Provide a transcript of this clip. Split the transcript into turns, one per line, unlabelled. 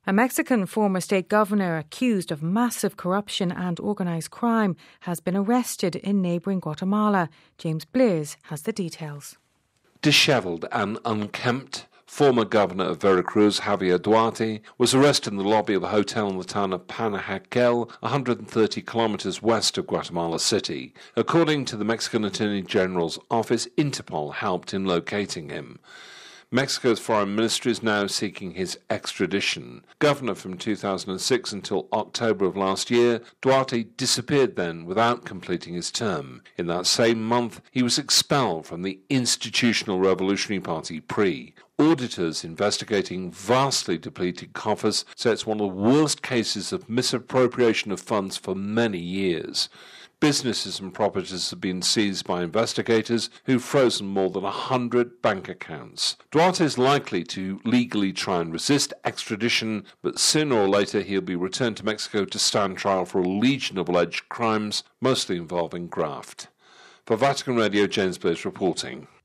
A Mexican former state governor accused of massive corruption and organised crime has been arrested in neighbouring Guatemala. James Blears has the details.
Dishevelled and unkempt, former governor of Veracruz, Javier Duarte, was arrested in the lobby of a hotel in the town of Panajaquel, 130 kilometers west of Guatemala City. According to the Mexican Attorney General's office, Interpol helped in locating him. Mexico's foreign ministry is now seeking his extradition. Governor from 2006 until October of last year, Duarte disappeared then without completing his term. In that same month, he was expelled from the Institutional Revolutionary Party, PRI. Auditors investigating vastly depleted coffers say it's one of the worst cases of misappropriation of funds for many years. Businesses and properties have been seized by investigators who've frozen more than 100 bank accounts. Duarte is likely to legally try and resist extradition, but sooner or later he'll be returned to Mexico to stand trial for a legion of alleged crimes, mostly involving graft. For Vatican Radio, James Blears reporting.